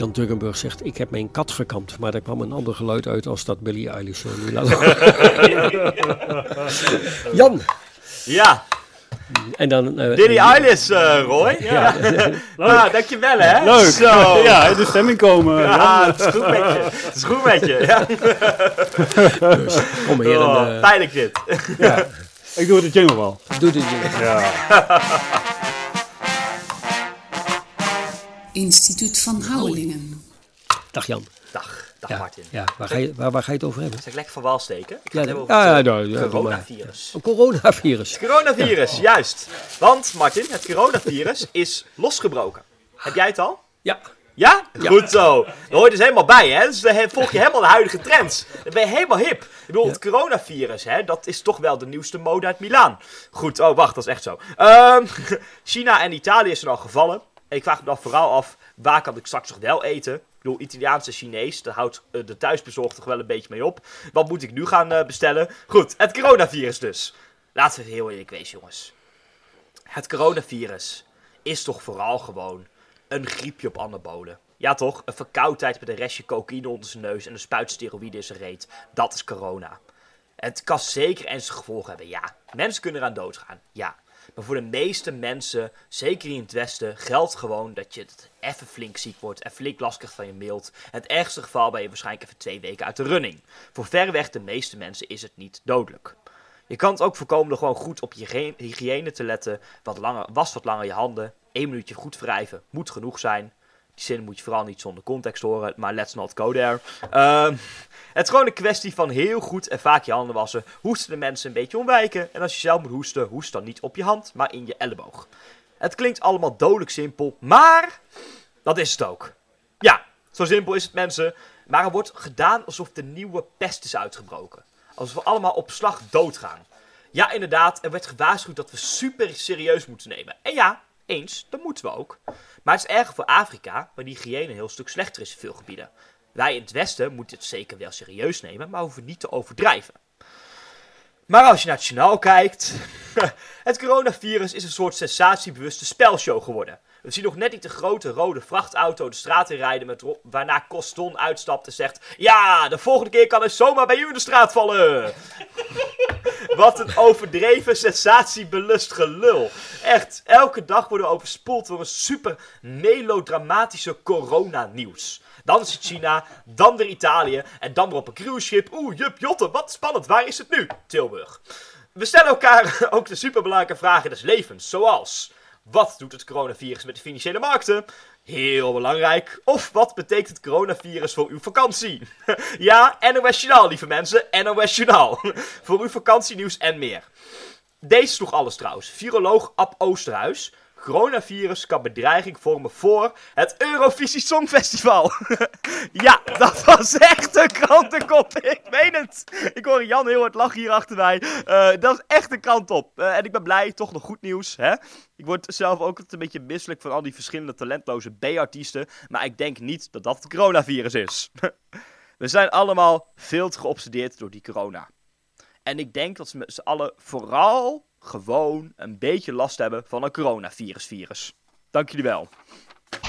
Jan Tuggenburg zegt, ik heb mijn kat gekamd. Maar daar kwam een ander geluid uit als dat Billie Eilish nu laat. Jan. Ja. En dan... Billie Eilish, Roy. Ja. Nou, dankjewel hè. Leuk. Zo. Ja, in de stemming komen. Ja, het is goed met je. Het is goed met je. Ja. Dus, kom heren. Pijnlijk dit. Ja. Ik doe de jingle wel. Doe de jingle. Ja. Instituut van Houwelingen. Dag Jan. Dag Martin. Ja, waar ga je het over hebben? Zal ik lekker van wal steken? Ik ga Ja, het hebben over het ja, coronavirus. Een coronavirus. Het coronavirus, juist. Want Martin, het coronavirus is losgebroken. Heb jij het al? Ja. Ja? Goed zo. Daar hoor je dus helemaal bij, hè? Dus dan volg je helemaal de huidige trends. Dan ben je helemaal hip. Ik bedoel, het coronavirus, hè? Dat is toch wel de nieuwste mode uit Milaan. Goed, oh wacht, dat is echt zo. China en Italië zijn al gevallen. En ik vraag me dan vooral af, waar kan ik straks nog wel eten? Ik bedoel, Italiaans en Chinees, daar houdt de thuisbezorgd toch wel een beetje mee op. Wat moet ik nu gaan bestellen? Goed, het coronavirus dus. Laten we heel eerlijk wezen, jongens. Het coronavirus is toch vooral gewoon een griepje op anabolen. Ja toch? Een verkoudheid met een restje cocaïne onder zijn neus en een spuit steroïden in zijn reet. Dat is corona. Het kan zeker ernstige gevolgen hebben, ja. Mensen kunnen eraan doodgaan, ja. Maar voor de meeste mensen, zeker in het Westen, geldt gewoon dat je even flink ziek wordt en flink last krijgt van je mild. In het ergste geval ben je waarschijnlijk even 2 weken uit de running. Voor verreweg de meeste mensen is het niet dodelijk. Je kan het ook voorkomen door gewoon goed op je hygiëne te letten. Was wat langer je handen. 1 minuutje goed wrijven moet genoeg zijn. Die zin moet je vooral niet zonder context horen, maar let's not go there. Het is gewoon een kwestie van heel goed en vaak je handen wassen. Hoesten de mensen een beetje ontwijken. En als je zelf moet hoesten, hoest dan niet op je hand, maar in je elleboog. Het klinkt allemaal dodelijk simpel, maar dat is het ook. Ja, zo simpel is het mensen. Maar er wordt gedaan alsof de nieuwe pest is uitgebroken. Alsof we allemaal op slag doodgaan. Ja, inderdaad, er werd gewaarschuwd dat we super serieus moeten nemen. En ja, eens, dat moeten we ook. Maar het is erger voor Afrika, waar die hygiëne een heel stuk slechter is in veel gebieden. Wij in het Westen moeten het zeker wel serieus nemen, maar hoeven niet te overdrijven. Maar als je naar het journaal kijkt, het coronavirus is een soort sensatiebewuste spelshow geworden. We zien nog net niet de grote rode vrachtauto de straat in rijden waarna Coston uitstapt en zegt: ja, de volgende keer kan hij zomaar bij u in de straat vallen. Wat een overdreven sensatiebelust gelul. Echt, elke dag worden we overspoeld door een super melodramatische coronanieuws. Dan is het China, dan weer Italië en dan weer op een cruiseschip. Oeh, jup, jotte, wat spannend, waar is het nu? Tilburg. We stellen elkaar ook de superbelangrijke vragen des levens, zoals: wat doet het coronavirus met de financiële markten? Heel belangrijk. Of wat betekent het coronavirus voor uw vakantie? Ja, NOS Journaal, lieve mensen. NOS Journaal. Voor uw vakantienieuws en meer. Deze sloeg alles trouwens. Viroloog Ab Oosterhuis. Coronavirus kan bedreiging vormen voor het Eurovisie Songfestival. Ja, dat was echt een krantenkop. Ik meen het. Ik hoor Jan heel hard lachen hier achter mij. Dat is echt een krant op. En ik ben blij, toch nog goed nieuws. Hè? Ik word zelf ook een beetje misselijk van al die verschillende talentloze B-artiesten. Maar ik denk niet dat dat het coronavirus is. We zijn allemaal veel te geobsedeerd door die corona. En ik denk dat ze met z'n allen vooral gewoon een beetje last hebben van een coronavirus. Dank jullie wel.